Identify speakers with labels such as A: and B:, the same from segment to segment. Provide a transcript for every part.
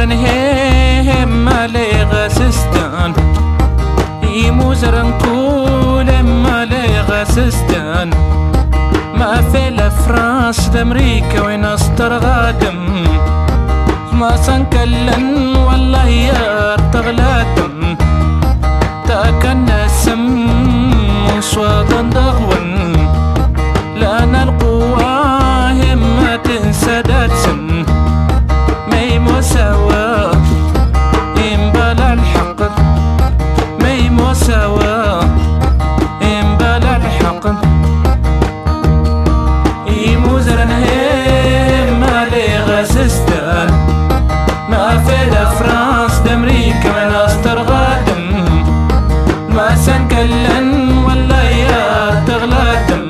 A: يموزرن هيم مالي غاسستان يموزرن كول مالي غاسستان ما في لفرانس لأمريكا وين استرغادم ما سنكلن والله يا تغلاتم تاكن السم وصودا ضغون لأنا القوة همة تنسدات سن مي مساواة إنبالا الحق مي مساواة إنبالا الحق يموزرن هيم مالي غاسستان ما في لفرانس دأمريكا من استرغادم ما سنكلن ولا يا تغلادم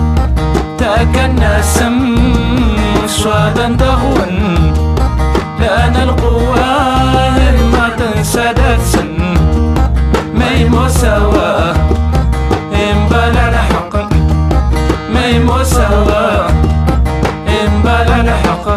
A: تاكن سم صوادا ضغون لأنا القوة ما تنسدات سن مي مساواة إنبالا الحق مي مساواة إنبالا الحق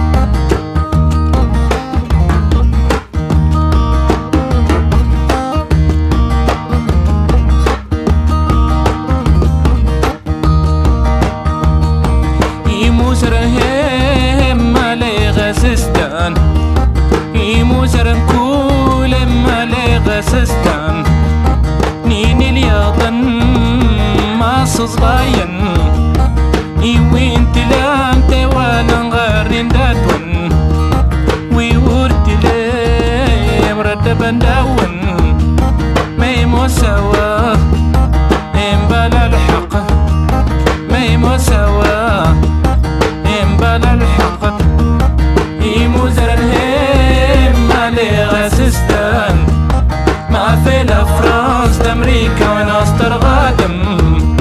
A: يموزرن مالي غاسستان يموزرن كول مالي غاسستان نيني الياضن ما صغاين يوين تلام تيوانا غارين داتون ويورد ليم ردبا داون مي مساواة إنبالا الحق مي مساواة إنبالا الحق يموزرن هيم مالي غاسستان ما في لفرانس دأمريكا وين استرغادم